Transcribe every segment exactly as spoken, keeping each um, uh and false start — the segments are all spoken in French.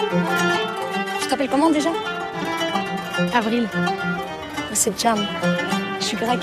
Tu t'appelles comment déjà? Avril. C'est Jam. Je suis grecque.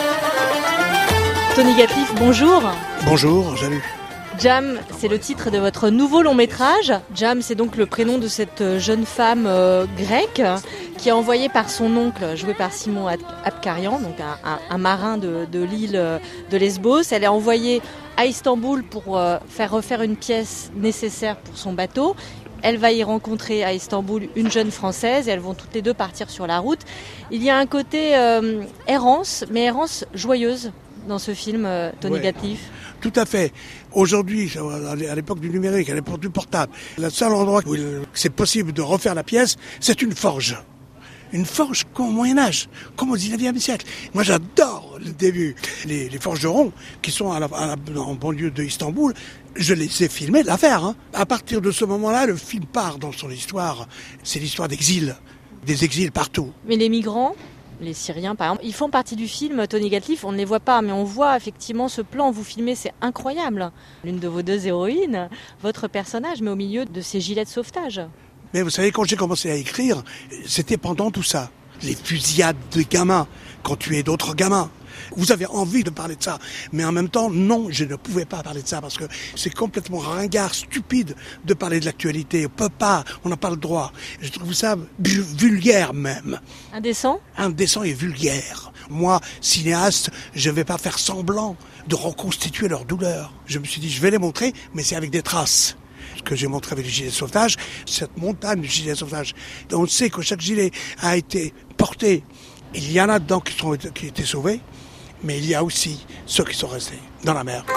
Tony Gatlif, bonjour. Bonjour, salut. Jam, c'est le titre de votre nouveau long métrage. Jam, c'est donc le prénom de cette jeune femme euh, grecque qui est envoyée par son oncle, joué par Simon Apkarian, donc un, un, un marin de, de l'île de Lesbos. Elle est envoyée à Istanbul pour euh, faire refaire une pièce nécessaire pour son bateau. Elle va y rencontrer à Istanbul une jeune Française et elles vont toutes les deux partir sur la route. Il y a un côté euh, errance, mais errance joyeuse dans ce film, euh, Tony ouais. Gatlif. Tout à fait. Aujourd'hui, à l'époque du numérique, à l'époque du portable, le seul endroit où c'est possible de refaire la pièce, c'est une forge. Une forge comme au Moyen-Âge, comme au dix-neuvième siècle. Moi, j'adore le début. Les, les forgerons qui sont à la, à la, en banlieue de Istanbul, je les ai filmés de l'affaire. Hein. À partir de ce moment-là, le film part dans son histoire. C'est l'histoire d'exil, des exils partout. Mais les migrants, les Syriens par exemple, ils font partie du film Tony Gatlif, on ne les voit pas, mais on voit effectivement ce plan, vous filmez, c'est incroyable. L'une de vos deux héroïnes, votre personnage, mais au milieu de ces gilets de sauvetage. Mais vous savez, quand j'ai commencé à écrire, c'était pendant tout ça. Les fusillades de gamins, quand tuaient d'autres gamins. Vous avez envie de parler de ça, mais en même temps, non, je ne pouvais pas parler de ça parce que c'est complètement ringard, stupide de parler de l'actualité. On peut pas, on n'a pas le droit. Je trouve ça vulgaire même. Indécent ? Indécent et vulgaire. Moi, cinéaste, je ne vais pas faire semblant de reconstituer leur douleur. Je me suis dit, je vais les montrer, mais c'est avec des traces. Ce que j'ai montré avec les gilets de sauvetage, cette montagne de gilets de sauvetage. On sait que chaque gilet a été porté. Il y en a dedans qui sont qui étaient sauvés, mais il y a aussi ceux qui sont restés dans la mer.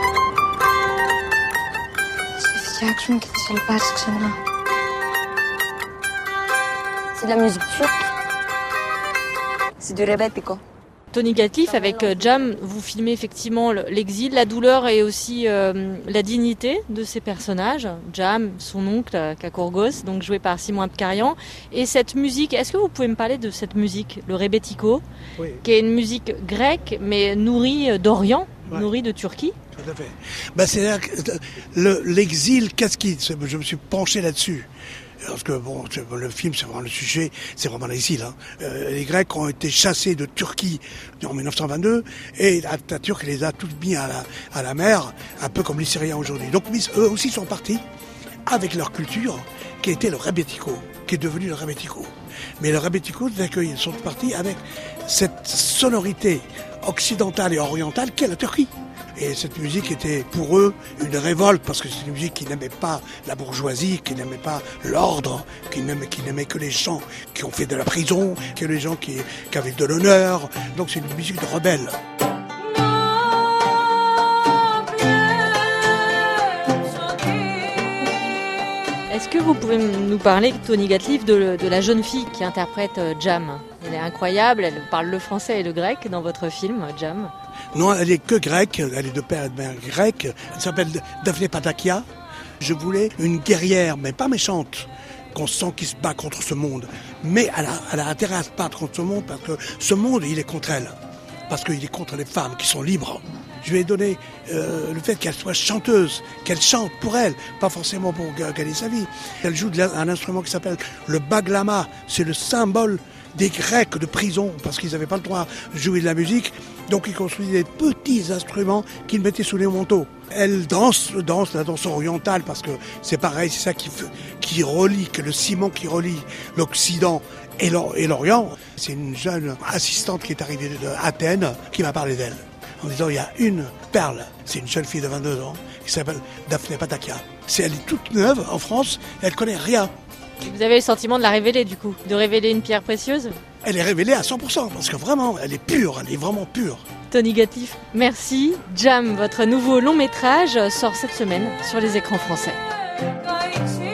C'est de la musique turque. C'est du rebetiko. Tony Gatlif, avec Jam, vous filmez effectivement l'exil, la douleur et aussi euh, la dignité de ces personnages. Jam, son oncle, Kakourgos, donc joué par Simon Apkarian. Et cette musique, est-ce que vous pouvez me parler de cette musique, le rebetiko, oui. Qui est une musique grecque, mais nourrie d'Orient, ouais. Nourrie de Turquie? Tout à fait. Ben, c'est-à-dire que le, l'exil, qu'est-ce qui... Je me suis penché là-dessus. Parce que bon, le film, c'est vraiment le sujet, c'est vraiment l'exil. Hein. Euh, les Grecs ont été chassés de Turquie en dix-neuf cent vingt-deux et Atatürk les a tous mis à la, à la mer, un peu comme les Syriens aujourd'hui. Donc eux aussi sont partis avec leur culture, qui était le rebetiko, qui est devenu le rebetiko. Mais le rebetiko, c'est qu'ils sont partis avec cette sonorité occidentale et orientale qu'est la Turquie. Et cette musique était pour eux une révolte, parce que c'est une musique qui n'aimait pas la bourgeoisie, qui n'aimait pas l'ordre, qui n'aimait, qui n'aimait que les gens qui ont fait de la prison, que les gens qui, qui avaient de l'honneur. Donc c'est une musique de rebelle. Est-ce que vous pouvez nous parler, Tony Gatlif, de, de la jeune fille qui interprète Jam? Elle est incroyable, elle parle le français et le grec dans votre film, Jam. Non, elle est que grecque, elle est de père et de mère grec. Elle s'appelle Daphné Patakia. Je voulais une guerrière, mais pas méchante, qu'on sent qui se bat contre ce monde. Mais elle a, elle a intérêt à se battre contre ce monde parce que ce monde, il est contre elle. Parce qu'il est contre les femmes qui sont libres. Je lui ai donné euh, le fait qu'elle soit chanteuse, qu'elle chante pour elle, pas forcément pour gagner sa vie. Elle joue un instrument qui s'appelle le baglama. C'est le symbole des Grecs de prison, parce qu'ils n'avaient pas le droit de jouer de la musique. Donc ils construisaient des petits instruments qu'ils mettaient sous les manteaux. Elle danse, danse la danse orientale, parce que c'est pareil, c'est ça qui, qui relie, que le ciment qui relie l'Occident et l'Orient. C'est une jeune assistante qui est arrivée d'Athènes qui m'a parlé d'elle, en disant il y a une perle, c'est une jeune fille de vingt-deux ans, qui s'appelle Daphné Patakia. C'est, elle est toute neuve en France, elle connaît rien. Vous avez le sentiment de la révéler du coup, de révéler une pierre précieuse? Elle est révélée à cent pour cent, parce que vraiment, elle est pure, elle est vraiment pure. Tony Gatlif, merci. Jam, votre nouveau long métrage, sort cette semaine sur les écrans français.